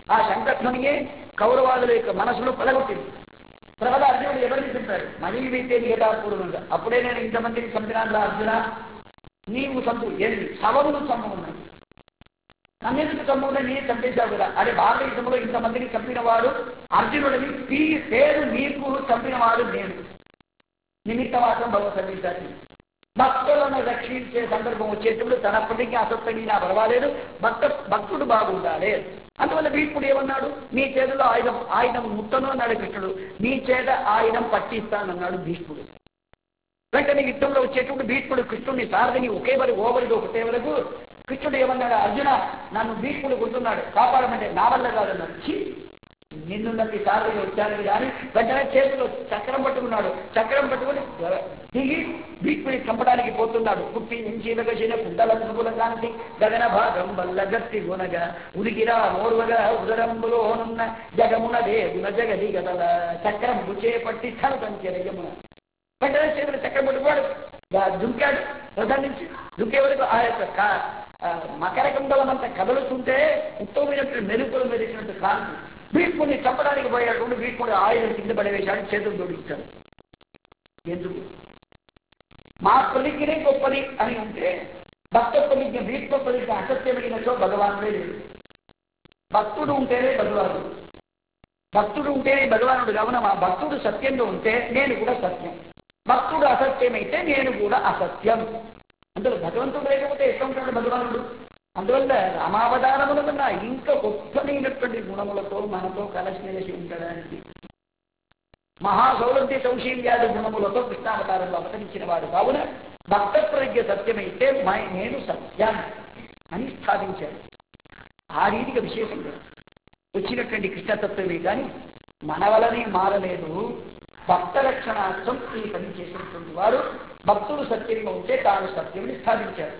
ఆ శంఖధ్వనియే కౌరవాదుల యొక్క మనసులో పలగొట్టింది. తర్వాత అర్జునుడు ఎవరిని చెప్పాడు, మళ్ళీ వీటే నిగదాపూర్వంగా అప్పుడే నేను ఇంతమందిని చంపినాను అర్జున, నీవు చంపు ఏంటి సవములు చంపమున్నాయి, నన్నెందుకు చంపుకున్నా నీ చంపేశావు కదా. అదే భారతదేశంలో ఇంతమందిని చంపినవాడు అర్జునుడిని పీ పేరు నీకు చంపినవాడు నేను, నిమిత్తమాత్రం భగవద్గీతాన్ని భక్తులను రక్షించే సందర్భం వచ్చేటప్పుడు తన ప్రతిజ్ఞ అసత్తుని నా పర్వాలేదు, భక్త భక్తుడు బాగుండాలి. అందువల్ల భీష్ముడు ఏమన్నాడు, నీ చేతిలో ఆయుధం ఆయుధం ముట్టను అన్నాడు కృష్ణుడు, నీ చేత ఆయుధం పట్టిస్తానన్నాడు భీష్ముడు. వెంటనే యుద్ధంలో వచ్చేటప్పుడు భీష్ముడు కృష్ణుడిని సారథిని ఒకే వరకు ఓవరికి ఒకటే వరకు కృష్ణుడు ఏమన్నాడు, అర్జున నన్ను భీష్ముడు కొడుతున్నాడు కాపాడమంటే నా వల్ల కాదన్నాడు. ఛీ నిన్ను నన్ను సారథిగా వచ్చాను కానీ వెంటనే చేతిలో చక్రం పట్టుకున్నాడు, చక్రం పట్టుకుని దిగి భీష్ముడిని చంపడానికి పోతున్నాడు. పుట్టి నుంచి వెగసిన కుండల పురుగుల కాంతి గగన భాగం వల్ల గట్టి గునగా ఉరిగిరా నోర్వగా ఉదరంబులోనున్న జగమున దేవున జగది గదల చక్రం బుచే పట్టి తన సంచరయమున వెంటనే చేతులు చక్రం పట్టుకున్నాడు, దుంకాడు. రథం నుంచి దుంకే వరకు ఆ యొక్క మకర కుండలమంతా కదలుతుంటే ఉత్తమైనట్టు మెరుపులు మెరిసినట్టు కాంతి భీష్ముడిని చంపడానికి పోయాడు. భీష్ముడు ఆయుధం కింద పడవేశాడు, చేతులు జోడించాడు. ఎందుకు మా ప్రతిజ్ఞనే గొప్పది అని ఉంటే భక్త ప్రతిజ్ఞ భీష్మ ప్రతిజ్ఞ అసత్యమైనచో భగవానుడే లేదు. భక్తుడు ఉంటేనే భగవానుడు, భక్తుడు ఉంటేనే భగవానుడు కావున మా భక్తుడు సత్యంగా ఉంటే నేను కూడా సత్యం, భక్తుడు అసత్యమైతే నేను కూడా అసత్యం. అందులో భగవంతుడు లేకపోతే ఎట్లా ఉంటాడు భగవానుడు. అందువల్ల రామావతారముల కన్నా ఇంకా గొప్పనైనటువంటి గుణములతో మనతో కలిసిమెలిసి ఉండడానికి మహాసౌలభ్య సౌశీల్యాది గుణములతో కృష్ణావతారంలో అవతరించిన వాడు కావున భక్త ప్రజ్ఞ సత్యమైతే నేను సత్యం అని స్థాపించాడు. ఆ రీతిగా విశేషంగా వచ్చినటువంటి కృష్ణతత్వమే కానీ మన వలనే మారలేదు. భక్త రక్షణార్థం ఈ పని చేసినటువంటి వాడు భక్తుడు సత్యంగా ఉంటే తాను సత్యమని స్థాపించాడు.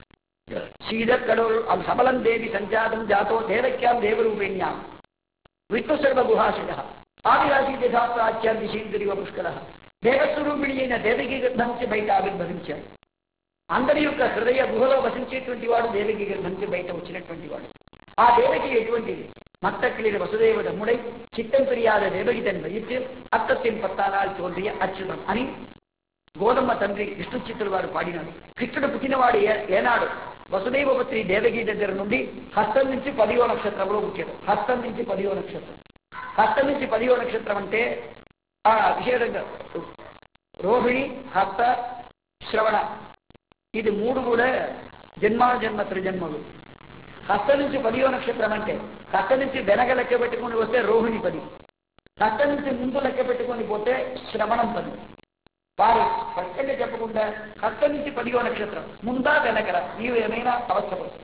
శ్రీదక్కడు సబలం దేవి సంజాతం జాతో దేవక్యాం దేవరూపిణ్యాం విష్ణు సర్వగుహాశయ ఆదిరాశి యథాప్రాచ్యాం దిశీంద్రివ పుష్కర దేవస్వరూపిణి అయిన దేవకీ గర్భం నుంచి బయట ఆవిర్భవించాడు. అందరి యొక్క హృదయ గుహలో వసించేటువంటి వాడు దేవకీ గర్భం నుంచి బయట వచ్చినటువంటి వాడు. ఆ దేవకి ఎటువంటిది மத்தக்கிளிர வசுதேவ தம்முடை சித்தம் தெரியாத தேவகிதன் வயிற்று அத்தத்தின் பத்தானால் தோன்றிய அச்சுதம் అని గోదమ్మ తండ్రి విష్ణు చిత్రుల వారు పాడినాడు. కృష్ణుడు పుట్టినవాడు ఏనాడు వసుదేవపత్రి దేవకి దగ్గర నుండి హస్తం నుంచి పదియో నక్షత్రంలో పుట్టాడు. హస్తం నుంచి పదియో నక్షత్రం హస్తం నుంచి పదియో నక్షత్రం అంటే ఆ విశేషంగా రోహిణి హస్త శ్రవణ ఇది మూడు కూడా జన్మా జన్మ త్రిజన్మలు. హస్త నుంచి పదియో నక్షత్రం అంటే హస్త నుంచి వెనక లెక్క పెట్టుకుని వస్తే రోహిణి పది, హస్త నుంచి ముందు లెక్క పెట్టుకొని పోతే శ్రవణం పది. వారు స్పష్టంగా చెప్పకుండా హస్త నుంచి పదియో నక్షత్రం ముందా వెనకరా నీవు ఏమైనా అవస్థపడుతుంది.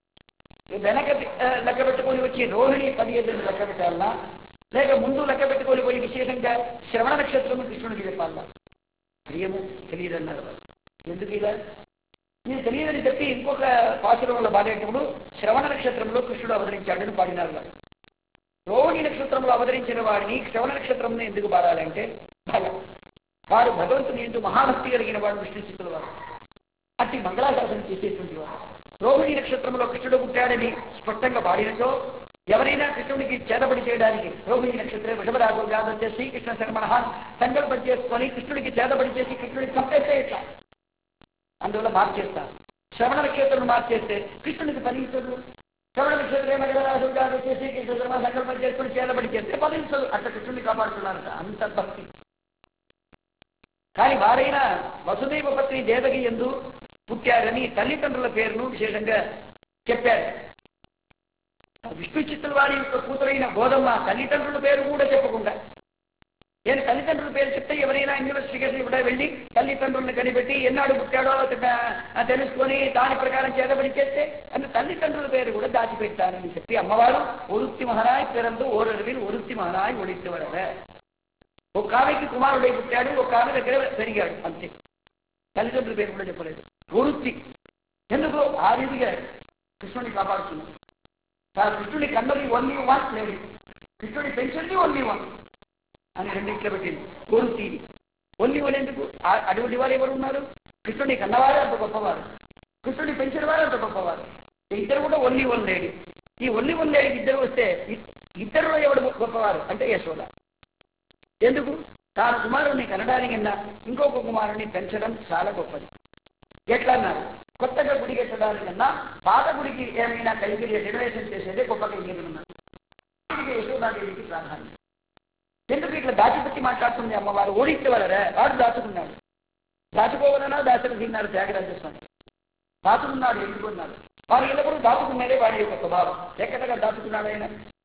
వెనక లెక్క పెట్టుకొని వచ్చి రోహిణి పది ఎదురు లెక్క పెట్టాలన్నా లేక ముందు లెక్క పెట్టుకొని పోయి విశేషంగా శ్రవణ నక్షత్రం కృష్ణుడికి చెప్పాలా. ప్రియము తెలియదన్నారు. ఎందుకు ఇలా నేను తెలియదని చెప్పి ఇంకొక పాశురంలో పాడేటప్పుడు శ్రవణ నక్షత్రంలో కృష్ణుడు అవతరించాడని పాడినారు. వారు రోహిణి నక్షత్రంలో అవతరించిన వాడిని శ్రవణ నక్షత్రంలో ఎందుకు పాడాలంటే భయం. వారు భగవంతుని ఎందుకు మహాభక్తి కలిగిన వాడు విష్ణు చిత్తుల వారు అట్టి మంగళాశాసనం చేసేటువంటి వారు. రోహిణి నక్షత్రంలో కృష్ణుడు పుట్టాడని స్పష్టంగా పాడినతో ఎవరైనా కృష్ణుడికి చేతబడి చేయడానికి రోహిణి నక్షత్రం వృషభరాజు యాదవ్ శ్రీకృష్ణ శర్మణ సంకల్పం చేసుకొని కృష్ణుడికి చేతబడి చేసి కృష్ణుడికి చంపేస్తే ఇట్లా అందువల్ల మార్చేస్తారు. శ్రవణ నక్షత్రం మార్చేస్తే కృష్ణుడికి ఫలించదు. శ్రవణ నక్షత్రం మగరాజు యాదవ్ శ్రీకృష్ణ శర్మ సంకల్పం చేసుకుని చేతబడి చేస్తే ఫలించదు. అట్లా కృష్ణుడిని కాపాడుతున్నారట. అంత భక్తి. కానీ వారైనా వసుదేవ పత్ని దేవకి యందు పుట్టారని తల్లిదండ్రుల పేరును విశేషంగా చెప్పారు. విష్ణు చిత్తుల వారి యొక్క కూతురైన గోదమ్మ తల్లిదండ్రుల పేరు కూడా చెప్పకుండా నేను తల్లిదండ్రుల పేరు చెప్తే ఎవరైనా ఇన్వెస్టిగేషన్ కూడా వెళ్ళి తల్లిదండ్రులను కనిపెట్టి ఎన్నాడు పుట్టాడో తెలుసుకొని దాని ప్రకారం చేతబడి చేస్తే అని తల్లిదండ్రుల పేరు కూడా దాచిపెట్టారని చెప్పి అమ్మవారు ఒరుత్తి మహారాయ్ పిறந்து ఓరడవిల్ ఒరుత్తి మహారాయ్ ఒడిత్తి వరద. ఒక ఆమెకి కుమారుడై పుట్టాడు, ఒక ఆమె దగ్గర పెరిగాడు అంతే. తల్లిదండ్రుల పేరు కూడా చెప్పలేదు. ఒరుత్తి ఎందుకు ఆ రీతిగా కృష్ణుడిని కాపాడుతున్నాడు. కృష్ణుడి కన్నది ఓన్లీ వన్ లేదు, కృష్ణుడి పెంచింది ఓన్లీ వన్ అని రెండింట్లో పెట్టింది. ఒరుత్తి ఓన్లీ వన్ ఎందుకు? అటువంటి వారు ఎవరు ఉన్నారు? కృష్ణుడి కన్నవారు అంత గొప్పవారు, కృష్ణుడి పెంచిన వారు అంత గొప్పవారు. ఇద్దరు కూడా ఓన్లీ వన్ లేడీ. ఈ ఒల్లి ఉండేది ఇద్దరు వస్తే ఇద్దరులో ఎవడు గొప్పవారు అంటే యశోద. ఎందుకు? తాను కుమారుణ్ణి కనడానికన్నా ఇంకొక కుమారుణ్ణి పెంచడం చాలా గొప్పది. ఎట్లా అన్నారు? కొత్తగా గుడి కట్టడానికన్నా పాత గుడికి ఏమైనా కైగిరి రెనోవేషన్ చేసేదే గొప్ప కైగిరి ఉన్నారు. యశోదాదేవికి ప్రాధాన్యం. ఎందుకు ఇట్లా దాచిపెట్టి మాట్లాడుతుంది అమ్మవారు? ఓడించేవారే వాడు దాచుకున్నాడు. దాచుకోవాలన్నా దాచలు తిన్నారు త్యాగరాజస్వామి. దాచుకున్నాడు, ఎందుకున్నాడు? వారు ఎల్లప్పుడూ దాచుకున్నదే వాడి యొక్క స్వభావం. ఎక్కడగా దాచుకున్నాడు ఆయన?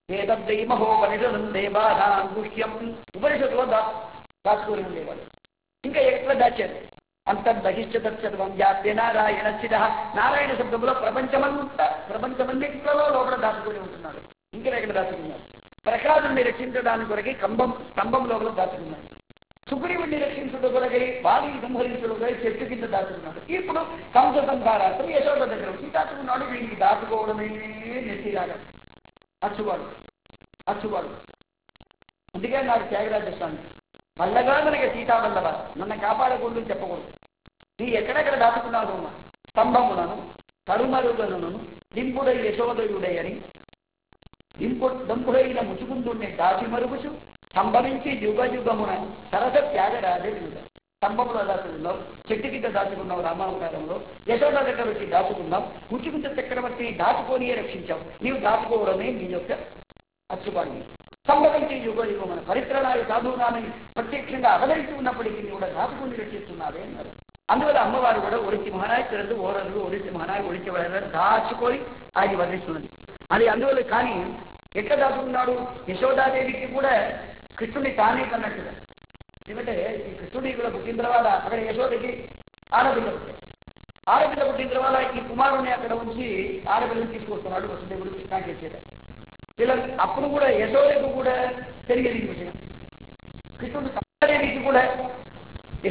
ఏదైమహోపనిషదుందేవాదాంగుష్యం ఉపనిషత్తులో దా దాచుకొని ఉండేవాడు. ఇంకా ఎక్కడ దాచారు? అంతర్బహిష్యతత్సర్వం వ్యాప్య నారాయణ స్థిత. నారాయణ శబ్దంలో ప్రపంచమంతా ప్రపంచమన్నింటిలో లోపల దాచుకొని ఉంటున్నాడు. ఇంకెక్కడ దాచుకున్నాడు? ప్రహ్లాదుని రక్షించడానికి కొరకై కంబం స్తంభం లోపల దాచుకున్నాడు. సుగ్రీవుడిని రక్షించడం కొరకై వారిని సంహరించడం కొరకై చెట్టు కింద దాచుకున్నాడు. ఇప్పుడు కంస సంహారార్థం యశోద దగ్గర వచ్చి దాచుకున్నాడు. వీడికి దాచుకోవడమే నెట్టిరాగా అచ్చువాడు అచ్చువాడు అందుకే నాకు త్యాగరాజస్వామి వల్లగా మనకి సీతావల్లభ నన్ను కాపాడకూడదు చెప్పకూడదు. నీ ఎక్కడెక్కడ దాచుకున్నావు అమ్మ? స్తంభములను తరుమరుగను దింపుడై యశోదయుడై అని దింపు దంపుడైన ముచుకుందుండే దాచి మరుగుచు సంభవించి యుగ యుగమున సరస త్యాగరాజుడు. స్తంభంలో దాచుకున్నావు, చెట్టు కింద దాచుకున్నావు రామావతారంలో, యశోద దగ్గర వచ్చి దాచుకున్నావు, ముచుకుంద చక్రవర్తిని దాచుకొని రక్షించావు. నీవు దాచుకోవడమే నీ యొక్క అచ్చుబాటు. సంభవించి యుగ యుగమున పరిత్రనాయ సాధువునాన్ని ప్రత్యక్షంగా అవతరించి ఉన్నప్పటికీ నీ కూడా దాచుకొని రక్షిస్తున్నావే అన్నారు. అందువల్ల అమ్మవారు కూడా ఒడిచి మహానాయకుడు ఓరలు ఒడిచి మహానాయకు ఒడిచి దాచుకొని ఆయన వర్ణిస్తున్నది. అది అందువల్ల కానీ ఎట్లా దాచుకున్నాడు? యశోదాదేవికి కూడా కృష్ణుని తానే కన్నట్టుగా. ఎందుకంటే ఈ కృష్ణుడి కూడా పుట్టిన తర్వాత అక్కడ యశోదకి ఆడపిల్ల పుట్టాడు. ఆడపిల్ల పుట్టిన తర్వాత ఈ కుమారుని అక్కడ ఉంచి ఆడపిల్లని తీసుకొస్తున్నాడు వసుదేవుడు కృష్ణాకి వచ్చేట. ఇలా అప్పుడు కూడా యశోదకు కూడా తెలియదు ఈ విషయం. కృష్ణుడు సీతాదేవికి కూడా